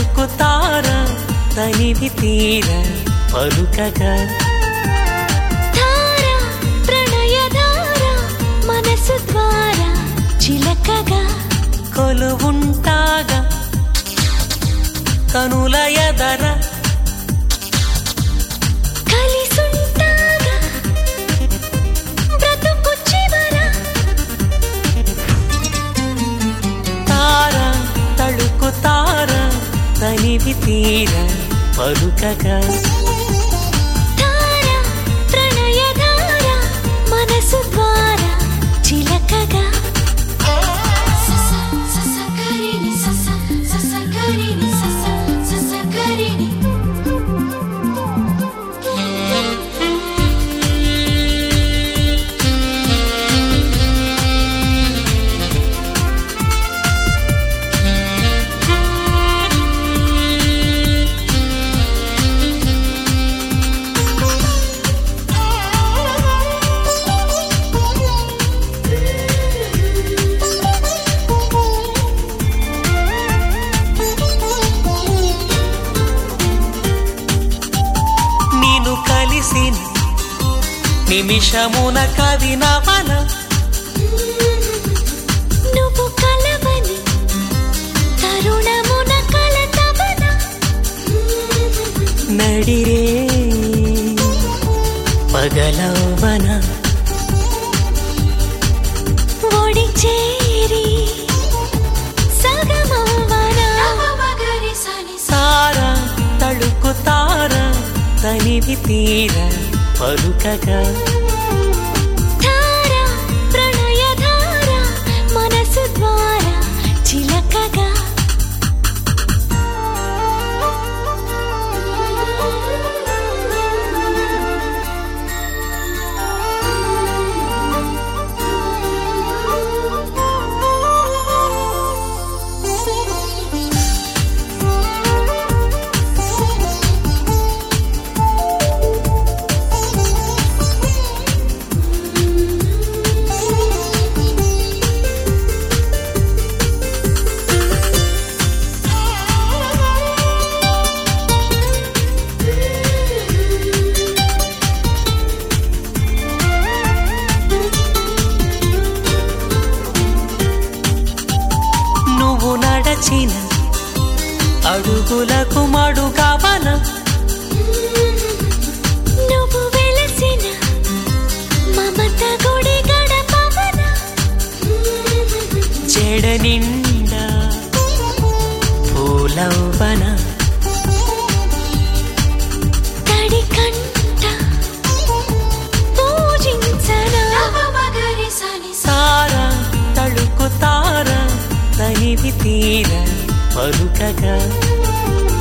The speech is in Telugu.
తళుకుతార తనివి తీర పలుకగా ధార ప్రణయధార మనసు ద్వారా చిలకగా కొలువుంటాగా కనుల ఎదర కలిసుంటాగా బ్రతుకు చివర తార తళుకుతార తనివి తీర పలుకగా ధార ప్రణయధార మనసు ద్వారా చిలకగా కలిసిన నిమిషమున కవినవన నువ్వు కలవని తరుణమున కలతవన నడిరే పగలవన ఒడి చేరి సగమవన సార తళుకుతార తనివి తీర పలుకగా ధార ప్రణయధార మనసు ద్వారా చిలకగా నడచిన అడుగులకు మడుగవన నువ్వు వెలసిన మమత గుడి గడపవన జడ నిండా పూలవన తడి కంట పూజించనా సార తళుకుతార తనివి తీర పలుకగా